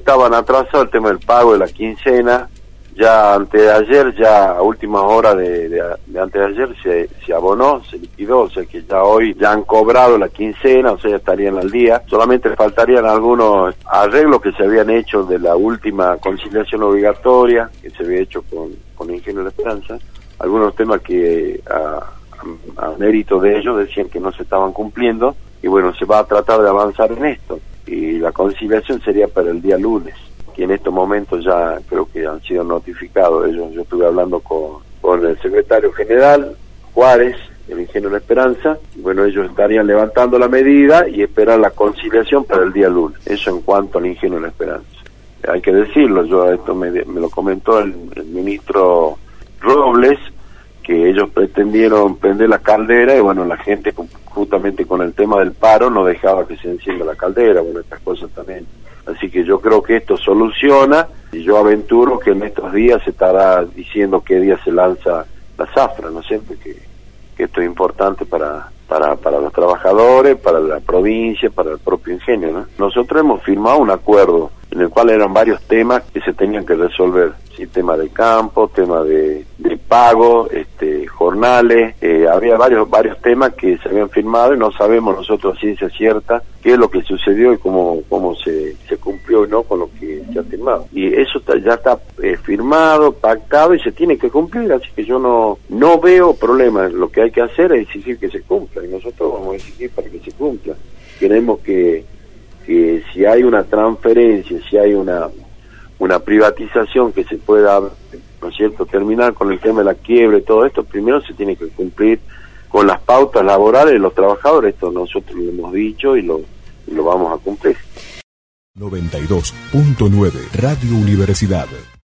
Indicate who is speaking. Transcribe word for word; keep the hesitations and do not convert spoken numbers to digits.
Speaker 1: estaban atrasados el tema del pago de la quincena. Ya antes de ayer, ya a última hora de, de, de antes de ayer se, se abonó, se liquidó, o sea que ya hoy ya han cobrado la quincena, o sea ya estarían al día. Solamente faltarían algunos arreglos que se habían hecho de la última conciliación obligatoria que se había hecho con, con Ingenio La Esperanza. Algunos temas que a, a, a mérito de ellos decían que no se estaban cumpliendo, y bueno, se va a tratar de avanzar en esto, y la conciliación sería para el día lunes. Y en estos momentos ya creo que han sido notificados ellos. Yo estuve hablando con, con el secretario general, Juárez, el Ingenio La Esperanza. Bueno, ellos estarían levantando la medida y esperar la conciliación para el día lunes. Eso en cuanto al Ingenio La Esperanza. Hay que decirlo, yo esto me, me lo comentó el, el ministro Robles, que ellos pretendieron prender la caldera y bueno, la gente justamente con el tema del paro no dejaba que se encienda la caldera, bueno, estas cosas también. Así que yo creo que esto soluciona, y yo aventuro que en estos días se estará diciendo qué día se lanza la zafra, ¿no es cierto? Que, que esto es importante para, para, para los trabajadores, para la provincia, para el propio Ingenio, ¿no? Nosotros hemos firmado un acuerdo en el cual eran varios temas que se tenían que resolver, ¿sí? Tema de campo, tema de, de pago, este, jornales, eh, había varios varios temas que se habían firmado y no sabemos nosotros a ciencia cierta qué es lo que sucedió y cómo cómo se, se cumplió y no con lo que se ha firmado. Y eso está, ya está eh, firmado, pactado y se tiene que cumplir, así que yo no no veo problemas. Lo que hay que hacer es exigir que se cumpla, y nosotros vamos a exigir para que se cumpla. Queremos que que si hay una transferencia, si hay una una privatización que se pueda, ¿no es cierto?, terminar con el tema de la quiebra y todo esto, primero se tiene que cumplir con las pautas laborales de los trabajadores. Esto nosotros lo hemos dicho y lo, y lo vamos a cumplir.
Speaker 2: noventa y dos punto nueve Radio Universidad.